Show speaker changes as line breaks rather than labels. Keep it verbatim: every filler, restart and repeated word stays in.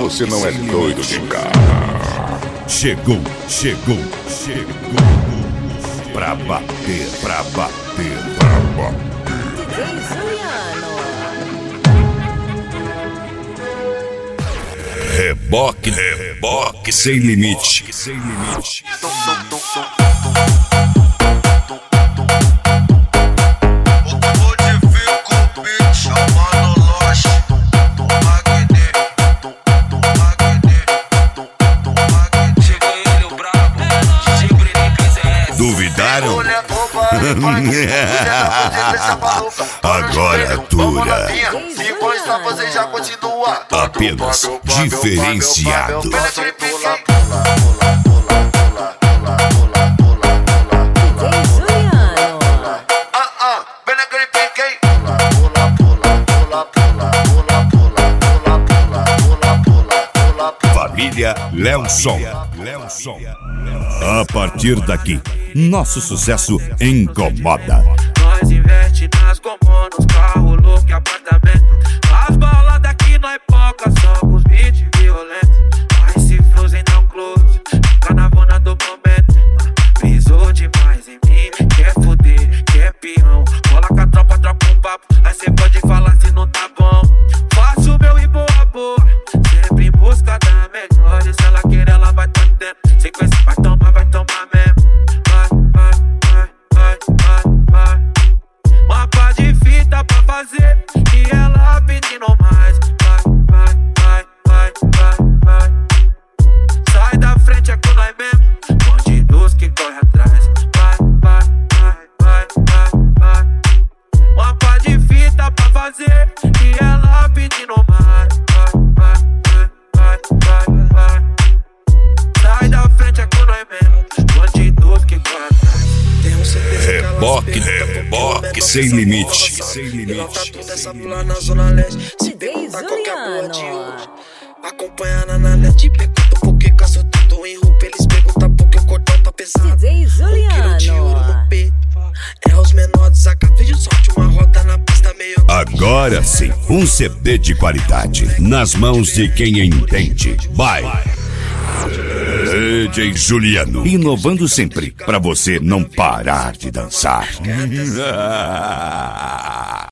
você não é doido de carro.
Chegou, chegou, chegou. Pra bater, pra bater, pra bater.
D J Juliano.
Reboque, reboque sem limite, sem limite. Duvidaram? Agora dura. Apenas diferenciado. Família Leonson. A partir daqui, nosso sucesso incomoda.
Nós investe nas comunas, carro louco e apartamento. As baladas aqui nós poca, só os beats violentos. Mas se Frozen dá um close, fica na bona do momento. Pisou demais em mim, quer foder, quer pirrão. Cola com a tropa, troca um papo, aí cê pode falar se não tá bom. Faço meu e boa boa, sempre em busca da melhor. E se ela quer, ela vai tá tendo. Sequência vai tomar, vai tomar mesmo. Vai, vai, vai, vai, vai, vai. Mapa de fita pra fazer e ela pedindo mais. Vai, vai, vai, vai, vai, vai. Sai da frente, é com nós mesmo. Bandidos que corre atrás. Vai, vai, vai, vai, vai, vai. Mapa de fita pra fazer e ela pedindo mais. Vai, vai, vai, vai, vai, vai. Sai da frente, é com nós mesmo. Bandidos que corre atrás. Tem um C D
Reboque, reboque sem limite. Sem limite.
Essa pula na zona leste. Se perguntar qualquer porra de hoje, acompanhando na net. Pergunta por que caço tudo em roupa. Eles perguntam por que o cordão tá pesado.
D J
Juliano. De ouro
Juliano.
no peito. É os menores desacatos. De sorte uma roda na pista meio.
Agora sim, um C D de qualidade nas mãos de quem entende. Vai! D J Juliano, inovando sempre pra você não parar de dançar.